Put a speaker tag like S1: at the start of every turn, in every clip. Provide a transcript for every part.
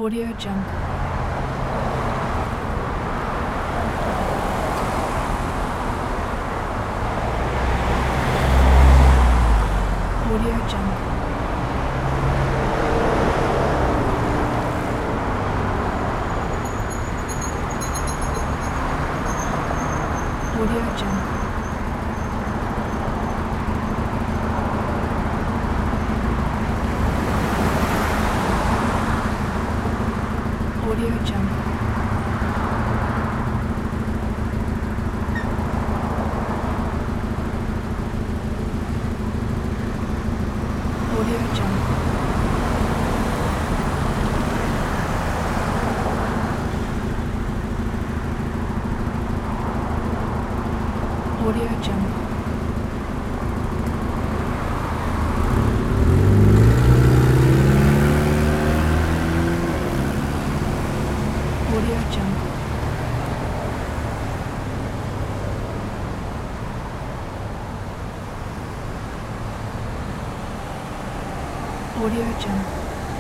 S1: Audio Jungle. Audio Jungle. Audio Jungle. Audio Jungle. Audio Jungle. Audio Jungle. Audio Jungle. Audio Jungle.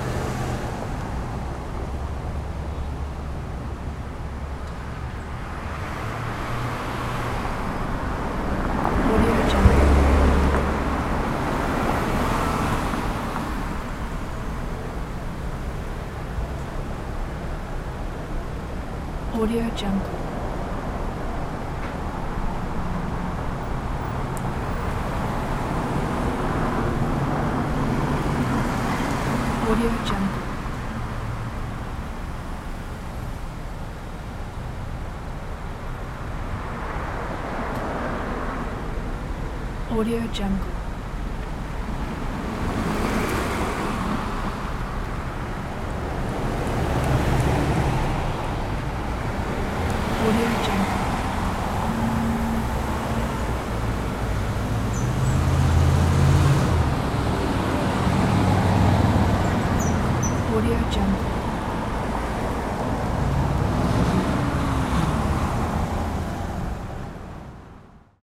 S1: Audio Jungle. Audio Jungle. Audio Jungle. Audio Jungle. Audio Jungle. Audio Jungle.